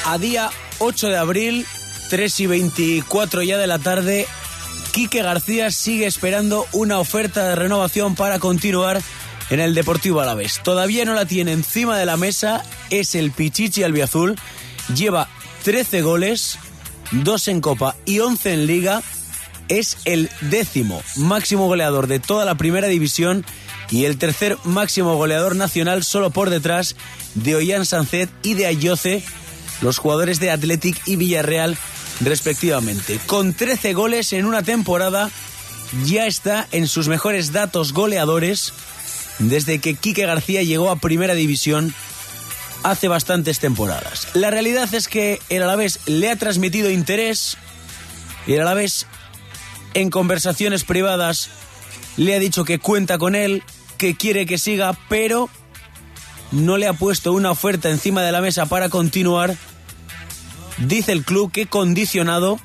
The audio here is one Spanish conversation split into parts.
A día 8 de abril, 3:24 ya de la tarde, Quique García sigue esperando una oferta de renovación para continuar en el Deportivo Alavés. Todavía no la tiene encima de la mesa, es el Pichichi albiazul, lleva 13 goles, 2 en Copa y 11 en Liga, es el 10º máximo goleador de toda la primera división y el tercer máximo goleador nacional, solo por detrás de Ollán Sancet y de Ayoce, los jugadores de Athletic y Villarreal respectivamente. Con 13 goles en una temporada, ya está en sus mejores datos goleadores desde que Quique García llegó a Primera División hace bastantes temporadas. La realidad es que el Alavés le ha transmitido interés y el Alavés, en conversaciones privadas, le ha dicho que cuenta con él, que quiere que siga, pero no le ha puesto una oferta encima de la mesa para continuar. Dice el club que condicionado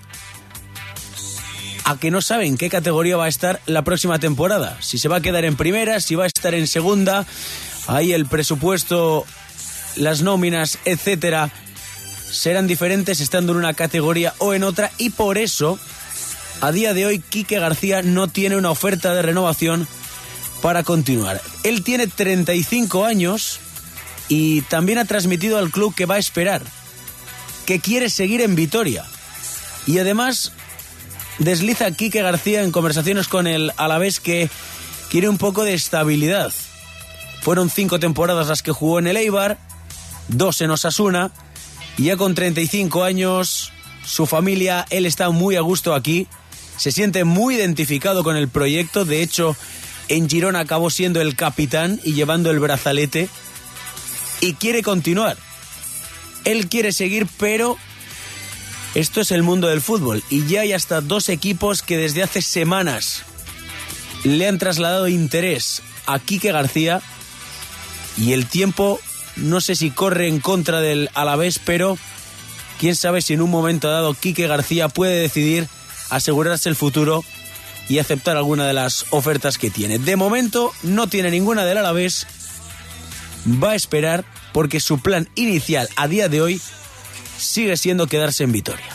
a que no saben qué categoría va a estar la próxima temporada. Si se va a quedar en primera, si va a estar en segunda. Ahí el presupuesto, las nóminas, etcétera, serán diferentes estando en una categoría o en otra. Y por eso, a día de hoy, Quique García no tiene una oferta de renovación para continuar. Él tiene 35 años y también ha transmitido al club que va a esperar, que quiere seguir en Vitoria. Y además desliza Quique García en conversaciones con el Alavés que quiere un poco de estabilidad. Fueron 5 temporadas las que jugó en el Eibar, 2 en Osasuna, y ya con 35 años, su familia, él está muy a gusto aquí, se siente muy identificado con el proyecto. De hecho, en Girona acabó siendo el capitán y llevando el brazalete, y quiere continuar. Él quiere seguir, pero esto es el mundo del fútbol y ya hay hasta 2 equipos que desde hace semanas le han trasladado interés a Quique García, y el tiempo no sé si corre en contra del Alavés, pero quién sabe si en un momento dado Quique García puede decidir asegurarse el futuro y aceptar alguna de las ofertas que tiene. De momento no tiene ninguna del Alavés, va a esperar porque su plan inicial a día de hoy sigue siendo quedarse en Vitoria.